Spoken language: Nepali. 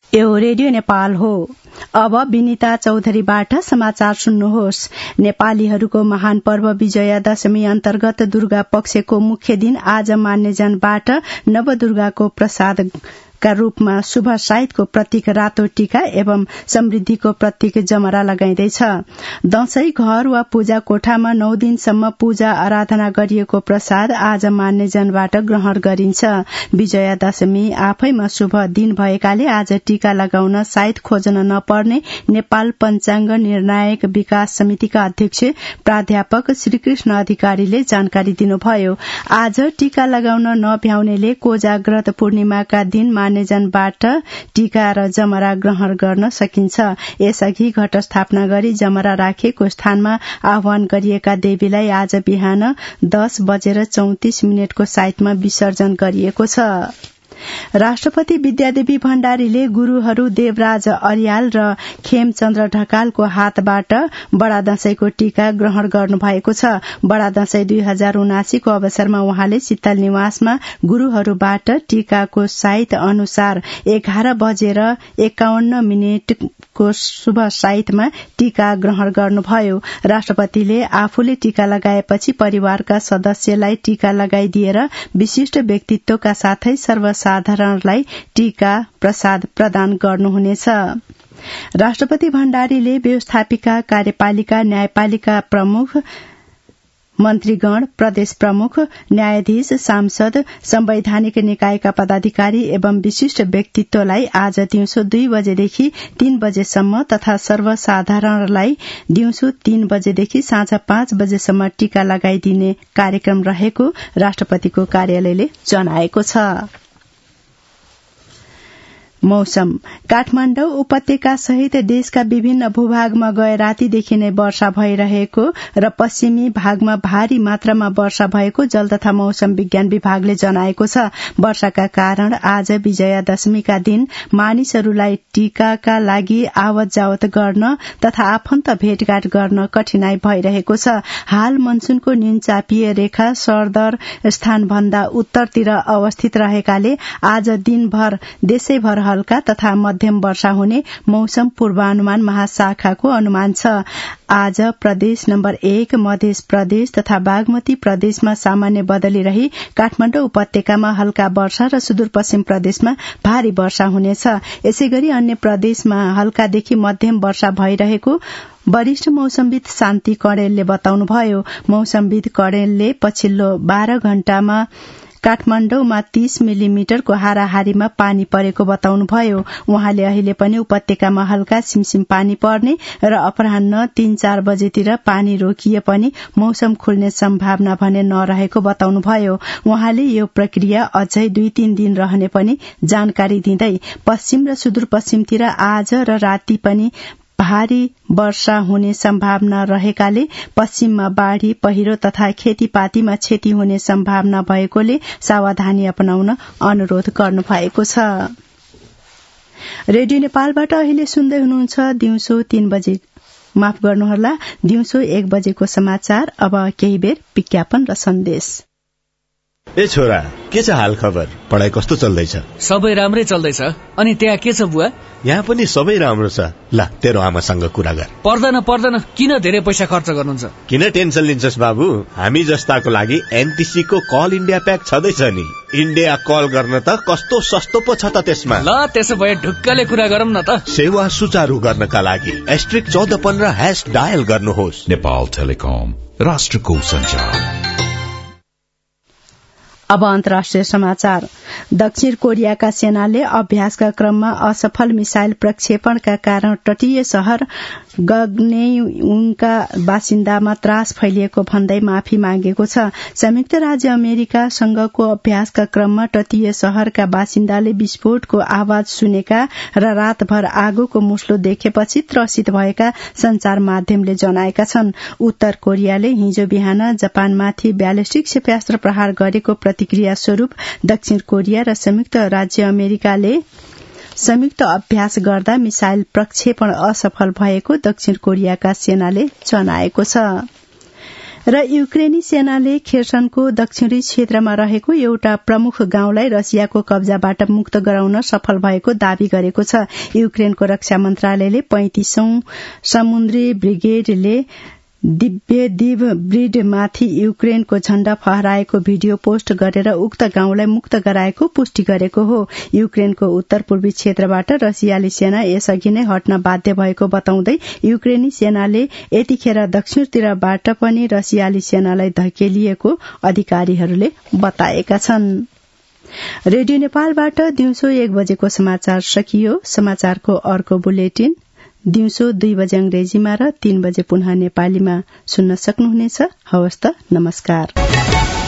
यो रेडियो नेपाल हो। अब विनिता चौधरीबाट समाचार सुन्नुहोस्। नेपालीहरूको महान पर्व विजया दशमी अन्तर्गत दुर्गा पक्षको मुख्य दिन आज मान्यजनबाट नवदुर्गाको प्रसाद का रूपमा शुभ साहित्यको प्रतीक रातो टीका एवं समृद्धिको प्रतीक जमरा लगाइँदैछ। दशैं घर वा पूजा कोठामा 9 दिनसम्म पूजा आराधना गरिएको प्रसाद आज मान्यजनबाट ग्रहण गरिन्छ। विजया दशमी आफैमा शुभ दिन भएकाले आज टीका लगाउन साइत खोज्न नपर्ने नेपाल पञ्चाङ्ग निर्णायक विकास समितिका अध्यक्ष प्राध्यापक श्रीकृष्ण अधिकारीले जानकारी दिनुभयो। आज टीका लगाउन नभ्याउनेले कोजाग्रत पूर्णिमाका दिन मान्यजनबाट टीका र जमरा ग्रहण गर्न सकिन्छ। यसअघि घट स्थापना गरी जमरा राखेको स्थानमा आह्वान गरिएका देवीलाई आज बिहान 10:34 को साइतमा विसर्जन गरिएको छ। राष्ट्रपति विद्यादेवी भण्डारीले गुरूहरू देवराज अर्याल र खेमचन्द्र ढकालको हातबाट बडा दशैंको टीका ग्रहण गर्नुभएको छ। बडा दशैं 2079 को अवसरमा उहाँले शीतल निवासमा गुरूहरूबाट टीकाको साइत अनुसार 11:51 को शुभ साइतमा टीका ग्रहण गर्नुभयो। राष्ट्रपतिले आफूले टीका लगाएपछि परिवारका सदस्यलाई टीका लगाइदिएर विशिष्ट व्यक्तित्वका साथै सर्वसाधारणलाई टीका प्रसाद प्रदान गर्नुहुनेछ। राष्ट्रपति भण्डारीले व्यवस्थापिका कार्यपालिका न्यायपालिका प्रमुख मन्त्रीगण प्रदेश प्रमुख न्यायाधीश सांसद संवैधानिक निकायका पदाधिकारी एवं विशिष्ट व्यक्तित्वलाई आज दिउँसो 2 बजेदेखि 3 बजेसम्म तथा सर्वसाधारणलाई दिउँसो 3 बजेदेखि साँझ 5 बजेसम्म टीका लगाइदिने कार्यक्रम रहेको राष्ट्रपतिको कार्यालयले जनाएको छ। मौसम। काठमाडौँ उपत्यका सहित देशका विभिन्न भूभागमा गए रातीदेखि नै वर्षा भइरहेको र पश्चिमी भागमा भारी मात्रामा वर्षा भएको जल तथा मौसम विज्ञान विभागले जनाएको छ। वर्षाका कारण आज विजया दशमीका दिन मानिसहरूलाई टीकाका लागि आवत जावत गर्न तथा आफन्त भेटघाट गर्न कठिनाई भइरहेको छ। हाल मनसूनको न्यूनचापीय रेखा सरदर स्थानभन्दा उत्तरतिर अवस्थित रहेकाले आज दिनभर देशैभर हल्का तथा मध्यम वर्षा हुने मौसम पूर्वानुमान महाशाखाको अनुमान छ। आज प्रदेश नम्बर 1 मध्य प्रदेश तथा बागमती प्रदेशमा सामान्य बदली रही काठमाडौँ उपत्यकामा हल्का वर्षा र सुदूरपश्चिम प्रदेशमा भारी वर्षा हुनेछ। यसैगरी अन्य प्रदेशमा हल्कादेखि मध्यम वर्षा भइरहेको वरिष्ठ मौसमविद शान्ति कणेलले बताउनुभयो। मौसमविद कणेलले पछिल्लो 12 घण्टामा काठमाडौँमा 30 मिलिमिटरको हाराहारीमा पानी परेको बताउनुभयो। उहाँले अहिले पनि उपत्यकामा हल्का सिमसिम पानी पर्ने र अपराह्न 3-4 बजेतिर पानी रोकिए पनि मौसम खुल्ने सम्भावना भने नरहेको बताउनुभयो। उहाँले यो प्रक्रिया अझै 2-3 दिन रहने पनि जानकारी दिँदै पश्चिम र सुदूरपश्चिमतिर आज र राति पनि भारी वर्षा हुने सम्भावना रहेकाले पश्चिममा बाढ़ी पहिरो तथा खेतीपातीमा क्षति हुने सम्भावना भएकोले सावधानी अपनाउन अनुरोध गर्नु भएको छ। रेडियो नेपालबाट अहिले सुन्दै हुनुहुन्छ दिउँसो 3 बजे माफ गर्नुहोला दिउँसो 1 बजेको समाचार। अब केही बेर विज्ञापन र सन्देश। ए छोरा, के छ हाल खबर? पढाइ कस्तो चल्दैछ? सबै राम्रै चल्दैछ। अनि त्यहाँ के छ बुवा? यहाँ पनि सबै राम्रो छ। ल तेरो आमासँग कुरा गर। पर्दैन किन धेरै पैसा खर्च गर्नुहुन्छ? किन टेन्सन लिन्छस् बाबु? हामी जस्ताको लागि एनटीसी को कल इन्डिया प्याक छँदैछ नि। इन्डिया कल गर्न त कस्तो सस्तो पो छ त त्यसमा। ल त्यसो भए ढुक्कले कुरा गरौँ न त। सेवा सुचारू गर्नका लागि *1415# डायल गर्नुहोस्। नेपाल टेलिकम, राष्ट्रको सञ्चार। अब अन्तर्राष्ट्रिय समाचार। दक्षिण कोरियाका सेनाले अभ्यासका क्रममा असफल मिसाइल प्रक्षेपणका कारण तटीय शहर गग्नेयुङका बासिन्दामा त्रास फैलिएको भन्दै माफी मागेको छ। संयुक्त राज्य अमेरिका संघको अभ्यासका क्रममा तटीय शहरका बासिन्दाले विस्फोटको आवाज सुनेका र रातभर आगोको मुस्लो देखेपछि त्रसित भएका संचार माध्यमले जनाएका छन्। उत्तर कोरियाले हिजो बिहान जापानमाथि ब्यालिस्टिक क्षेप्यास्त्र प्रहार गरेको प्रतिक्रिया स्वरूप दक्षिण कोरिया र संयुक्त राज्य अमेरिकाले संयुक्त अभ्यास गर्दा मिसाइल प्रक्षेपण असफल भएको दक्षिण कोरियाका सेनाले जनाएको छ। र युक्रेनी सेनाले खेर्सनको दक्षिणी क्षेत्रमा रहेको एउटा प्रमुख गाउँलाई रसियाको कब्जाबाट मुक्त गराउन सफल भएको दावी गरेको छ। युक्रेनको रक्षा मन्त्रालयले 35औं समुद्री ब्रिगेडले दिव्यदिव ब्रिडमाथि युक्रेनको झण्डा फहराएको भिडियो पोस्ट गरेर उक्त गाउँलाई मुक्त गराएको पुष्टि गरेको हो। युक्रेनको उत्तर पूर्वी क्षेत्रबाट रसियाली सेना यसअघि नै हट्न बाध्य भएको बताउँदै युक्रेनी सेनाले यतिखेर दक्षिणतिरबाट पनि रसियाली सेनालाई धकेलिएको अधिकारीहरूले बताएका छन्। रेडियो नेपालबाट दिउँसो 1 बजेको समाचार सकियो। समाचारको अर्को बुलेटिन दिउँसो 2 बजे अंग्रेजीमा र 3 बजे पुनः नेपालीमा सुन्न सक्नुहुनेछ। हवस् त, नमस्कार।